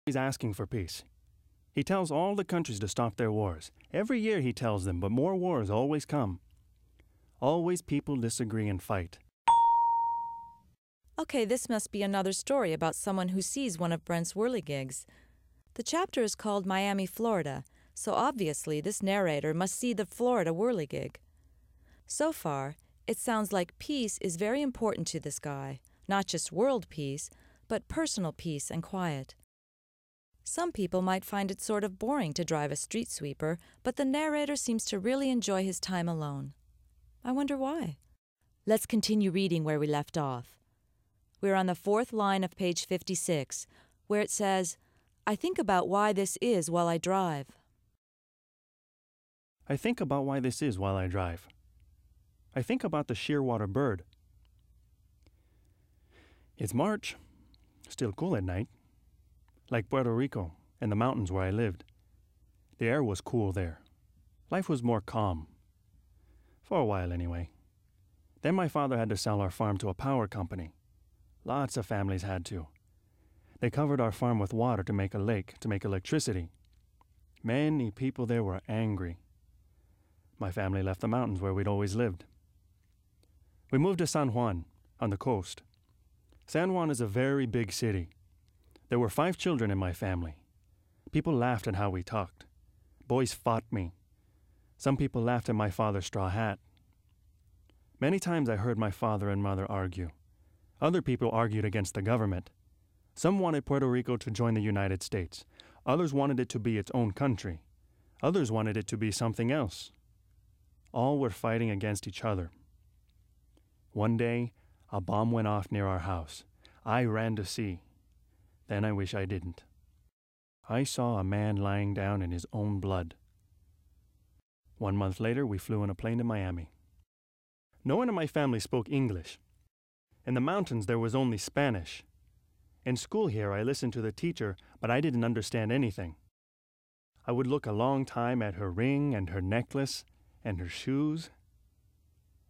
He's asking for peace. He tells all the countries to stop their wars. Every year he tells them, but more wars always come. Always people disagree and fight. Okay, this must be another story about someone who sees one of Brent's whirligigs. The chapter is called Miami, Florida, so obviously this narrator must see the Florida whirligig. So far, it sounds like peace is very important to this guy, not just world peace, but personal peace and quiet. Some people might find it sort of boring to drive a street sweeper, but the narrator seems to really enjoy his time alone. I wonder why. Let's continue reading where we left off. We're on the 4th line of page 56, where it says, "I think about why this is while I drive." I think about why this is while I drive. I think about the shearwater bird. It's March, still cool at night. Like Puerto Rico and the mountains where I lived. The air was cool there. Life was more calm. For a while anyway. Then my father had to sell our farm to a power company. Lots of families had to. They covered our farm with water to make a lake, to make electricity. Many people there were angry. My family left the mountains where we'd always lived. We moved to San Juan, on the coast. San Juan is a very big city. There were 5 children in my family. People laughed at how we talked. Boys fought me. Some people laughed at my father's straw hat. Many times I heard my father and mother argue. Other people argued against the government. Some wanted Puerto Rico to join the United States. Others wanted it to be its own country. Others wanted it to be something else. All were fighting against each other. One day, a bomb went off near our house. I ran to see. Then I wish I didn't. I saw a man lying down in his own blood. 1 month later, we flew in a plane to Miami. No one in my family spoke English. In the mountains, there was only Spanish. In school here, I listened to the teacher, but I didn't understand anything. I would look a long time at her ring and her necklace and her shoes.